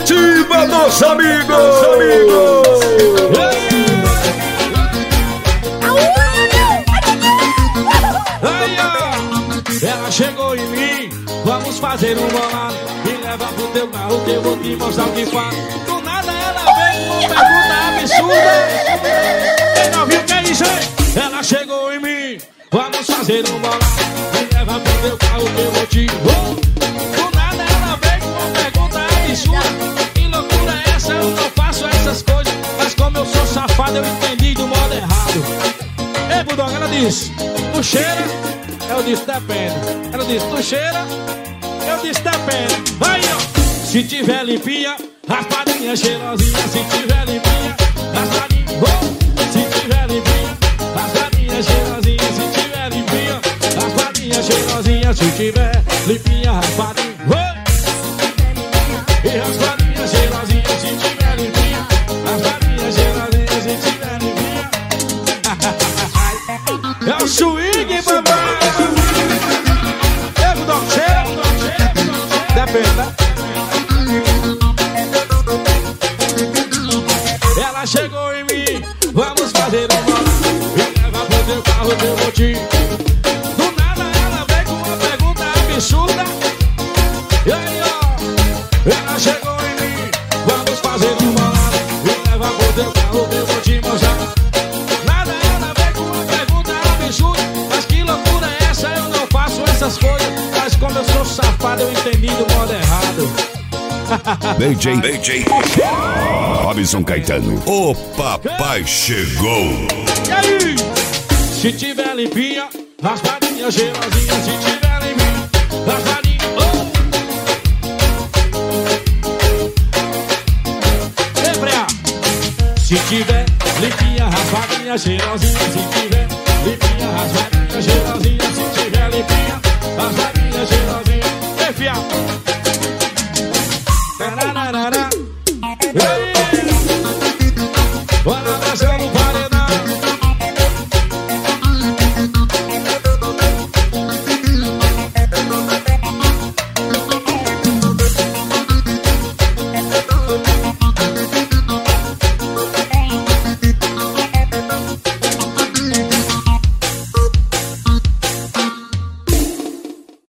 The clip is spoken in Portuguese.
Curitiba dos amigos. Ela chegou em mim, vamos fazer um bolado. Me leva pro teu carro que eu vou te mostrar o que faz. Do nada ela veio com uma pergunta absurda. Quem não viu que é isso aí? Ela chegou em mim, vamos fazer um bolado. Me leva pro teu carro que eu vou te... Do nada ela veio com uma pergunta absurda. Que loucura é essa? Eu não faço essas coisas. Mas como eu sou safado, eu entendi do modo errado. Ei, Bulldog, ela disse, tu cheira? Eu disse, depende. Ela disse, tu cheira? Eu disse, depende. Vai, ó. Se tiver limpinha, raspadinha cheirosinha. Se tiver limpinha, raspadinha. Se tiver limpinha, raspadinha cheirosinha. Se tiver limpinha, raspadinha cheirosinha. Se tiver limpinha, raspadinha. E raspadinha cheirosinha. Se tiver limpinha, raspadinha cheirosinha. Se tiver limpinha. É o swing, papai. Depende, né? Ela chegou em mim, vamos fazer um bolado. Me leva pro teu carro que eu vou te... Do nada ela veio com uma pergunta absurda. E aí, ó, ela chegou em mim, vamos fazer um bolado. Me leva pro teu carro que eu vou te mostrar. Nada ela veio com uma pergunta absurda. Mas que loucura é essa? Eu não faço essas coisas. Mas como eu sou safado, eu entendi do modo errado. DJ Robson Caetano. O papai chegou. E aí? Se tiver limpinha, raspadinha cheirosinha. Se tiver limpinha, raspadinha. Ei, Freia. Se tiver limpinha, raspadinha cheirosinha. Se tiver limpinha, raspadinha cheirosinha. Se tiver limpinha, raspadinha cheirosinha. Ei, fiel. Bora abraçando o